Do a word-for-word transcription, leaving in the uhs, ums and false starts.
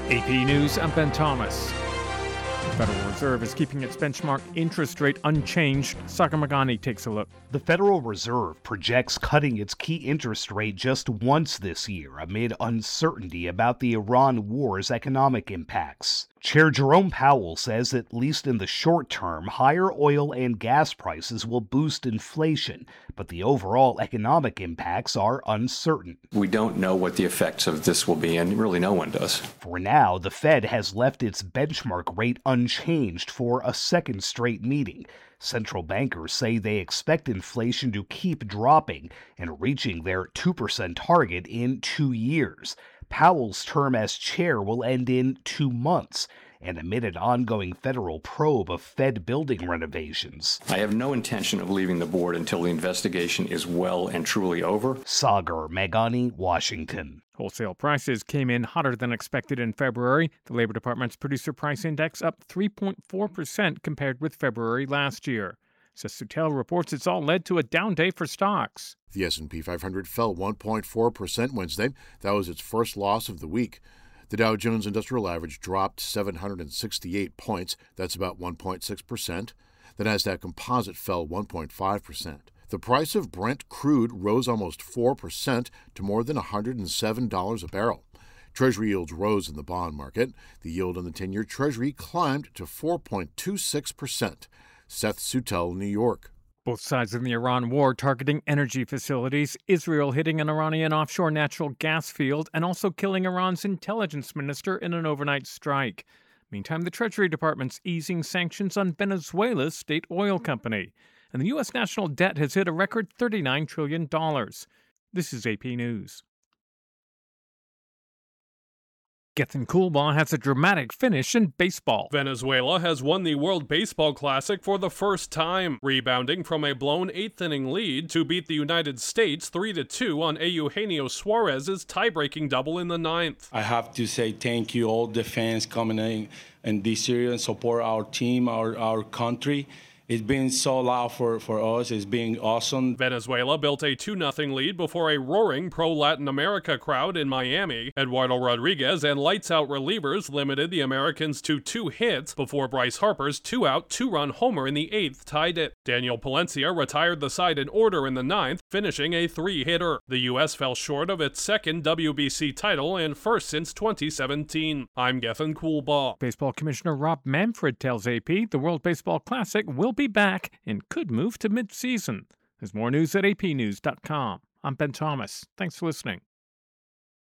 A P News, I'm Ben Thomas. The Federal Reserve is keeping its benchmark interest rate unchanged. Sagar Meghani takes a look. The Federal Reserve projects cutting its key interest rate just once this year amid uncertainty about the Iran war's economic impacts. Chair Jerome Powell says at least in the short term, higher oil and gas prices will boost inflation, but the overall economic impacts are uncertain. We don't know what the effects of this will be, and really no one does. For now, the Fed has left its benchmark rate unchanged for a second straight meeting. Central bankers say they expect inflation to keep dropping and reaching their two percent target in two years. Powell's term as chair will end in two months, and amid an ongoing federal probe of Fed building renovations. I have no intention of leaving the board until the investigation is well and truly over. Sagar Meghani, Washington. Wholesale prices came in hotter than expected in February. The Labor Department's Producer Price Index up three point four percent compared with February last year. Sessutel reports it's all led to a down day for stocks. The S and P five hundred fell one point four percent Wednesday. That was its first loss of the week. The Dow Jones Industrial Average dropped seven hundred sixty-eight points. That's about one point six percent. The Nasdaq Composite fell one point five percent. The price of Brent crude rose almost four percent to more than one hundred seven dollars a barrel. Treasury yields rose in the bond market. The yield on the ten-year Treasury climbed to four point two six percent. Seth Sutel, New York. Both sides in the Iran war targeting energy facilities, Israel hitting an Iranian offshore natural gas field and also killing Iran's intelligence minister in an overnight strike. Meantime, the Treasury Department's easing sanctions on Venezuela's state oil company. And the U S national debt has hit a record thirty-nine trillion dollars. This is A P News. Gethin Coolbaugh has a dramatic finish in baseball. Venezuela has won the World Baseball Classic for the first time, rebounding from a blown eighth-inning lead to beat the United States three to two on Eugenio Suarez's tie-breaking double in the ninth. I have to say thank you all the fans coming in and this series and support our team, our, our country. It's been so loud for, for us. It's been awesome. Venezuela built a two nothing lead before a roaring pro-Latin America crowd in Miami. Eduardo Rodriguez and lights-out relievers limited the Americans to two hits before Bryce Harper's two-out, two-run homer in the eighth tied it. Daniel Palencia retired the side in order in the ninth, finishing a three-hitter. The U S fell short of its second W B C title and first since twenty seventeen. I'm Gethin Coolbaugh. Baseball Commissioner Rob Manfred tells A P the World Baseball Classic will be back and could move to mid-season. There's more news at A P news dot com. I'm Ben Thomas. Thanks for listening.